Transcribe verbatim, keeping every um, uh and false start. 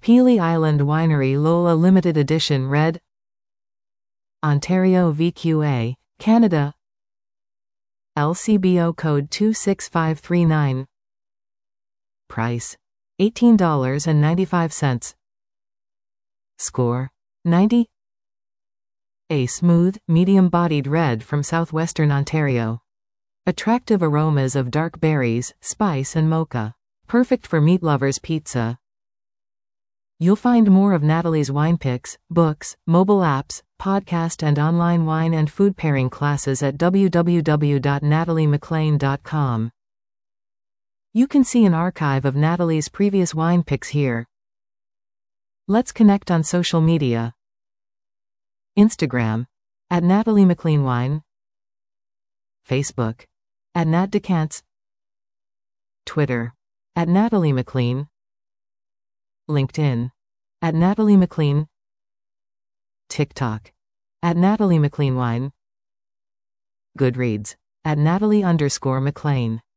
Pelee Island Winery Lola Limited Edition Red. Ontario V Q A, Canada. L C B O code two six five three nine. Price: eighteen dollars and ninety-five cents. Score: ninety. A smooth, medium-bodied red from southwestern Ontario. Attractive aromas of dark berries, spice and mocha. Perfect for meat lovers pizza. You'll find more of Natalie's wine picks, books, mobile apps, podcast and online wine and food pairing classes at w w w dot natalie mclean dot com. You can see an archive of Natalie's previous wine picks here. Let's connect on social media. Instagram, at Natalie McLean Wine. Facebook, at Nat Decants. Twitter, at Natalie McLean. LinkedIn, at Natalie McLean. TikTok, at Natalie McLean Wine. Goodreads, at Natalie underscore McLean.